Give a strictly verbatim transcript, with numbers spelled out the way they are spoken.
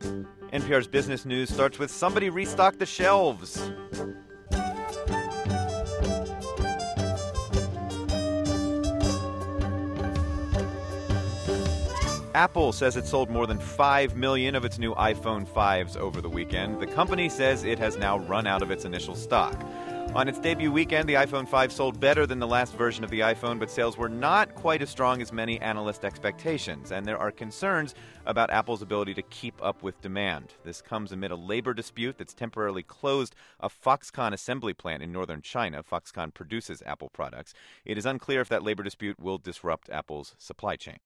N P R's business news starts with somebody restock the shelves. Apple says it sold more than five million of its new iPhone fives over the weekend. The company says it has now run out of its initial stock. On its debut weekend, the iPhone five sold better than the last version of the iPhone, but sales were not quite as strong as many analyst expectations, and there are concerns about Apple's ability to keep up with demand. This comes amid a labor dispute that's temporarily closed a Foxconn assembly plant in northern China. Foxconn produces Apple products. It is unclear if that labor dispute will disrupt Apple's supply chain.